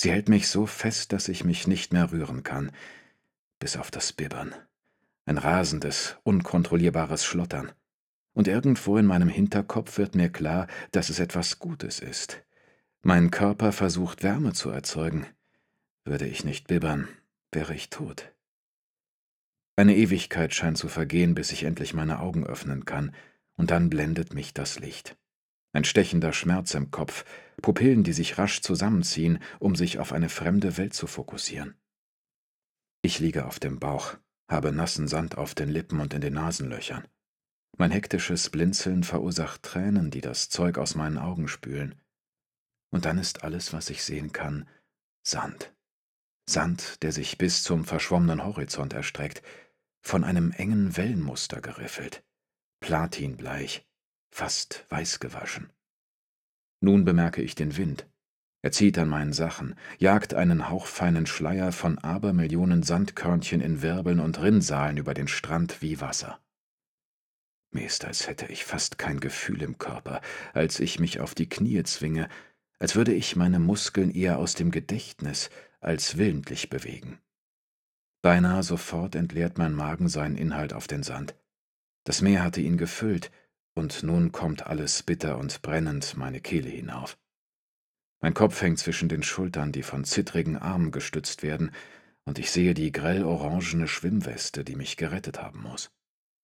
Sie hält mich so fest, dass ich mich nicht mehr rühren kann, bis auf das Bibbern. Ein rasendes, unkontrollierbares Schlottern. Und irgendwo in meinem Hinterkopf wird mir klar, dass es etwas Gutes ist. Mein Körper versucht, Wärme zu erzeugen. Würde ich nicht bibbern, wäre ich tot. Eine Ewigkeit scheint zu vergehen, bis ich endlich meine Augen öffnen kann, und dann blendet mich das Licht. Ein stechender Schmerz im Kopf, Pupillen, die sich rasch zusammenziehen, um sich auf eine fremde Welt zu fokussieren. Ich liege auf dem Bauch, habe nassen Sand auf den Lippen und in den Nasenlöchern. Mein hektisches Blinzeln verursacht Tränen, die das Zeug aus meinen Augen spülen. Und dann ist alles, was ich sehen kann, Sand. Sand, der sich bis zum verschwommenen Horizont erstreckt, von einem engen Wellenmuster geriffelt, platinbleich, fast weiß gewaschen. Nun bemerke ich den Wind. Er zieht an meinen Sachen, jagt einen hauchfeinen Schleier von Abermillionen Sandkörnchen in Wirbeln und Rinnsalen über den Strand wie Wasser. Mir ist, als hätte ich fast kein Gefühl im Körper, als ich mich auf die Knie zwinge, als würde ich meine Muskeln eher aus dem Gedächtnis als willentlich bewegen. Beinahe sofort entleert mein Magen seinen Inhalt auf den Sand. Das Meer hatte ihn gefüllt, und nun kommt alles bitter und brennend meine Kehle hinauf. Mein Kopf hängt zwischen den Schultern, die von zittrigen Armen gestützt werden, und ich sehe die grell-orangene Schwimmweste, die mich gerettet haben muss.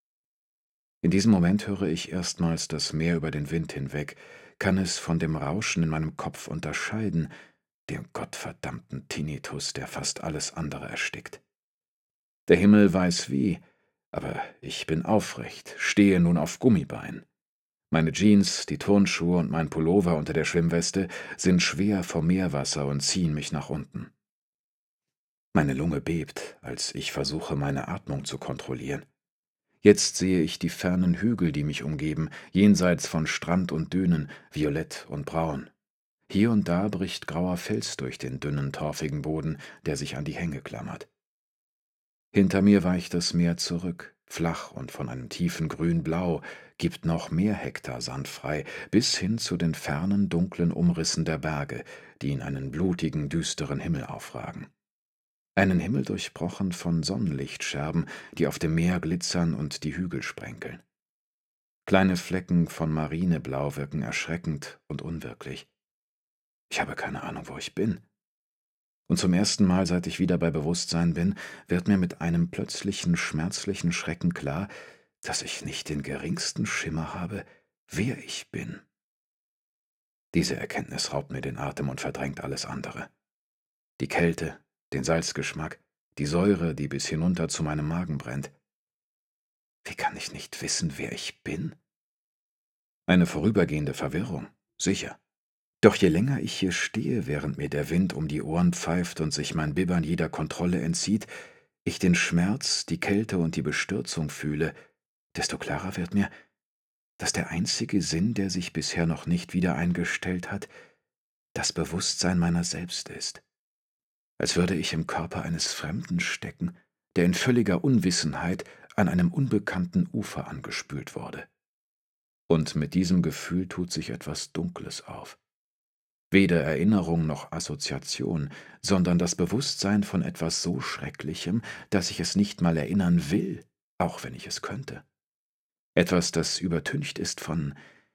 In diesem Moment höre ich erstmals das Meer über den Wind hinweg, kann es von dem Rauschen in meinem Kopf unterscheiden, dem gottverdammten Tinnitus, der fast alles andere erstickt. Der Himmel weiß wie, aber ich bin aufrecht, stehe nun auf Gummibeinen. Meine Jeans, die Turnschuhe und mein Pullover unter der Schwimmweste sind schwer vom Meerwasser und ziehen mich nach unten. Meine Lunge bebt, als ich versuche, meine Atmung zu kontrollieren. Jetzt sehe ich die fernen Hügel, die mich umgeben, jenseits von Strand und Dünen, violett und braun. Hier und da bricht grauer Fels durch den dünnen, torfigen Boden, der sich an die Hänge klammert. Hinter mir weicht das Meer zurück, flach und von einem tiefen Grün-Blau, gibt noch mehr Hektar Sand frei, bis hin zu den fernen, dunklen Umrissen der Berge, die in einen blutigen, düsteren Himmel aufragen. Einen Himmel durchbrochen von Sonnenlichtscherben, die auf dem Meer glitzern und die Hügel sprenkeln. Kleine Flecken von Marineblau wirken erschreckend und unwirklich. Ich habe keine Ahnung, wo ich bin. Und zum ersten Mal, seit ich wieder bei Bewusstsein bin, wird mir mit einem plötzlichen, schmerzlichen Schrecken klar, dass ich nicht den geringsten Schimmer habe, wer ich bin. Diese Erkenntnis raubt mir den Atem und verdrängt alles andere. Die Kälte, den Salzgeschmack, die Säure, die bis hinunter zu meinem Magen brennt. Wie kann ich nicht wissen, wer ich bin? Eine vorübergehende Verwirrung, sicher. Doch je länger ich hier stehe, während mir der Wind um die Ohren pfeift und sich mein Bibbern jeder Kontrolle entzieht, ich den Schmerz, die Kälte und die Bestürzung fühle, desto klarer wird mir, dass der einzige Sinn, der sich bisher noch nicht wieder eingestellt hat, das Bewusstsein meiner selbst ist. Als würde ich im Körper eines Fremden stecken, der in völliger Unwissenheit an einem unbekannten Ufer angespült wurde. Und mit diesem Gefühl tut sich etwas Dunkles auf. Weder Erinnerung noch Assoziation, sondern das Bewusstsein von etwas so Schrecklichem, dass ich es nicht mal erinnern will, auch wenn ich es könnte. Etwas, das übertüncht ist von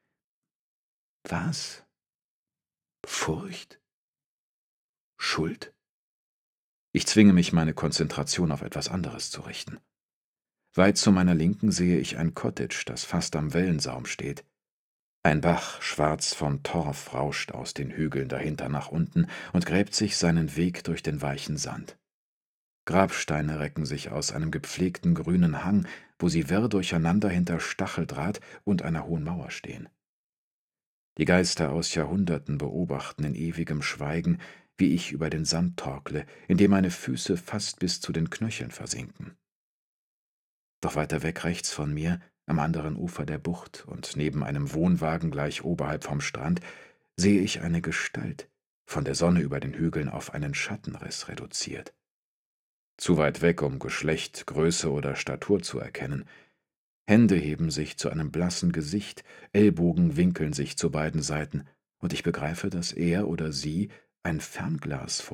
was? Furcht? Schuld? Ich zwinge mich, meine Konzentration auf etwas anderes zu richten. Weit zu meiner Linken sehe ich ein Cottage, das fast am Wellensaum steht. Ein Bach, schwarz vom Torf, rauscht aus den Hügeln dahinter nach unten und gräbt sich seinen Weg durch den weichen Sand. Grabsteine recken sich aus einem gepflegten grünen Hang, wo sie wirr durcheinander hinter Stacheldraht und einer hohen Mauer stehen. Die Geister aus Jahrhunderten beobachten in ewigem Schweigen, wie ich über den Sand torkle, in dem meine Füße fast bis zu den Knöcheln versinken. Doch weiter weg rechts von mir, am anderen Ufer der Bucht und neben einem Wohnwagen gleich oberhalb vom Strand, sehe ich eine Gestalt, von der Sonne über den Hügeln auf einen Schattenriss reduziert. Zu weit weg, um Geschlecht, Größe oder Statur zu erkennen. Hände heben sich zu einem blassen Gesicht, Ellbogen winkeln sich zu beiden Seiten, und ich begreife, dass er oder sie ein Fernglas